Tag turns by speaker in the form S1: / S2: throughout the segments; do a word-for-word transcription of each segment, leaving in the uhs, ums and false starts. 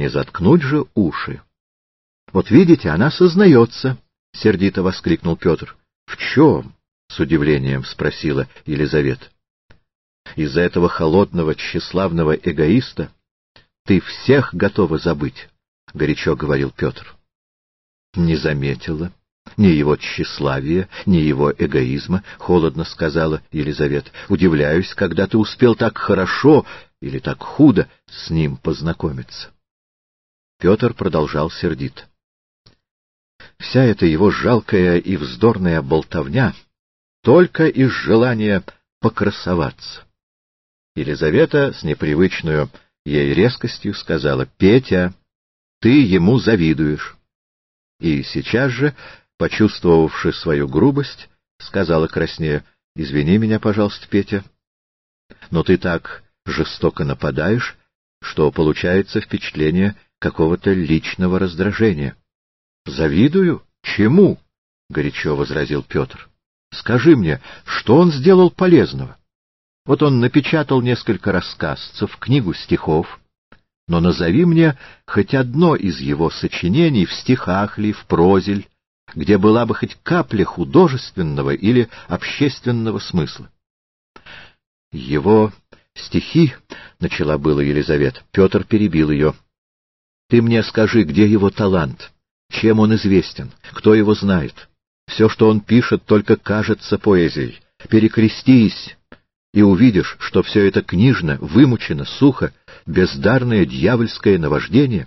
S1: Не заткнуть же уши. — Вот видите, она сознается, — сердито воскликнул Петр. — В чем? — с удивлением спросила Елизавета. — Из-за этого холодного, тщеславного эгоиста ты всех готова забыть, — горячо говорил Петр. — Не заметила ни его тщеславия, ни его эгоизма, — холодно сказала Елизавета. — Удивляюсь, когда ты успел так хорошо или так худо с ним познакомиться. Петр продолжал сердито. Вся эта его жалкая и вздорная болтовня только из желания покрасоваться. Елизавета с непривычной ей резкостью сказала: — Петя, ты ему завидуешь. И сейчас же, почувствовавши свою грубость, сказала краснея: — Извини меня, пожалуйста, Петя, но ты так жестоко нападаешь, что получается впечатление какого-то личного раздражения. — Завидую? Чему? — горячо возразил Петр. — Скажи мне, что он сделал полезного? Вот он напечатал несколько рассказцев, книгу стихов, но назови мне хоть одно из его сочинений, в стихах ли, в прозе ли, где была бы хоть капля художественного или общественного смысла. Его стихи, — начала было Елизавета. Петр перебил ее. — Ты мне скажи, где его талант, чем он известен, кто его знает. Все, что он пишет, только кажется поэзией. Перекрестись, и увидишь, что все это книжно, вымучено, сухо, бездарное дьявольское наваждение.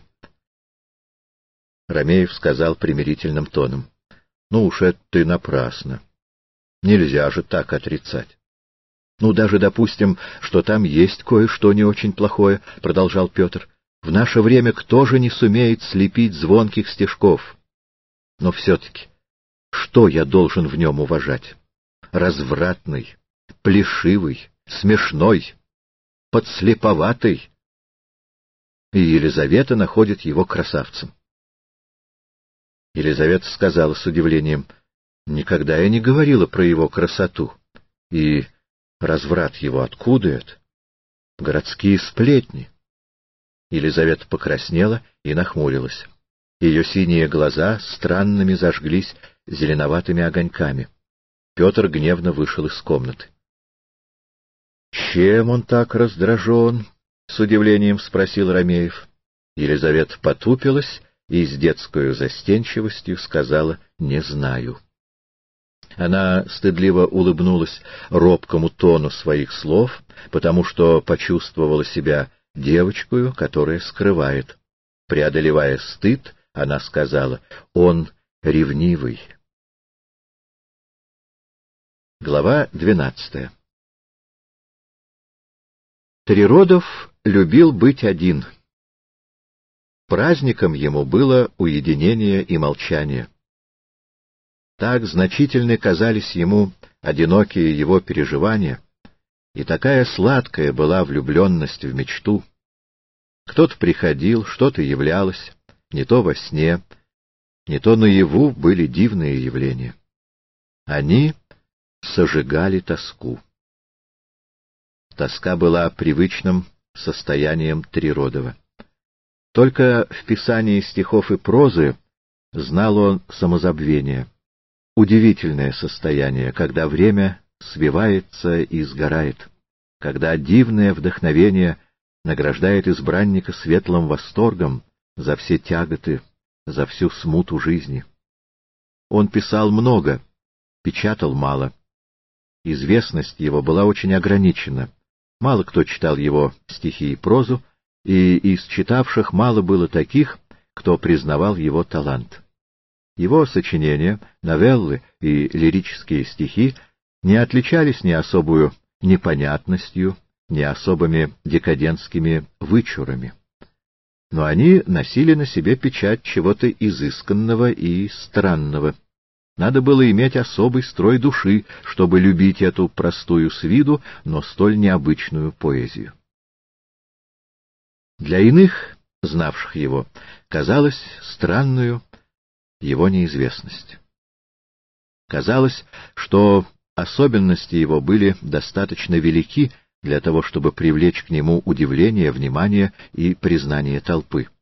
S1: Ромеев сказал примирительным тоном: — Ну уж это ты напрасно. Нельзя же так отрицать. — Ну, даже допустим, что там есть кое-что не очень плохое, — продолжал Петр. — В наше время кто же не сумеет слепить звонких стишков? Но все-таки, что я должен в нем уважать? Развратный, плешивый, смешной, подслеповатый. И Елизавета находит его красавцем. Елизавета сказала с удивлением: — Никогда я не говорила про его красоту. И разврат его откуда это? Городские сплетни. Елизавета покраснела и нахмурилась. Ее синие глаза странными зажглись зеленоватыми огоньками. Петр гневно вышел из комнаты. — Чем он так раздражен? — с удивлением спросил Ромеев. Елизавета потупилась и с детскою застенчивостью сказала: — Не знаю. Она стыдливо улыбнулась робкому тону своих слов, потому что почувствовала себя девочкою, которая скрывает. Преодолевая стыд, она сказала: — Он ревнивый. Глава двенадцатая. Триродов любил быть один. Праздником ему было уединение и молчание. Так значительны казались ему одинокие его переживания, и такая сладкая была влюбленность в мечту. Кто-то приходил, что-то являлось, не то во сне, не то наяву были дивные явления. Они сожигали тоску. Тоска была привычным состоянием Триродова. Только в писании стихов и прозы знал он самозабвение. Удивительное состояние, когда время свивается и сгорает, когда дивное вдохновение награждает избранника светлым восторгом за все тяготы, за всю смуту жизни. Он писал много, печатал мало. Известность его была очень ограничена. Мало кто читал его стихи и прозу, и из читавших мало было таких, кто признавал его талант. Его сочинения, новеллы и лирические стихи не отличались ни особую непонятностью, ни особыми декадентскими вычурами. Но они носили на себе печать чего-то изысканного и странного. Надо было иметь особый строй души, чтобы любить эту простую с виду, но столь необычную поэзию. Для иных, знавших его, казалось странную его неизвестность. Казалось, что особенности его были достаточно велики для того, чтобы привлечь к нему удивление, внимание и признание толпы.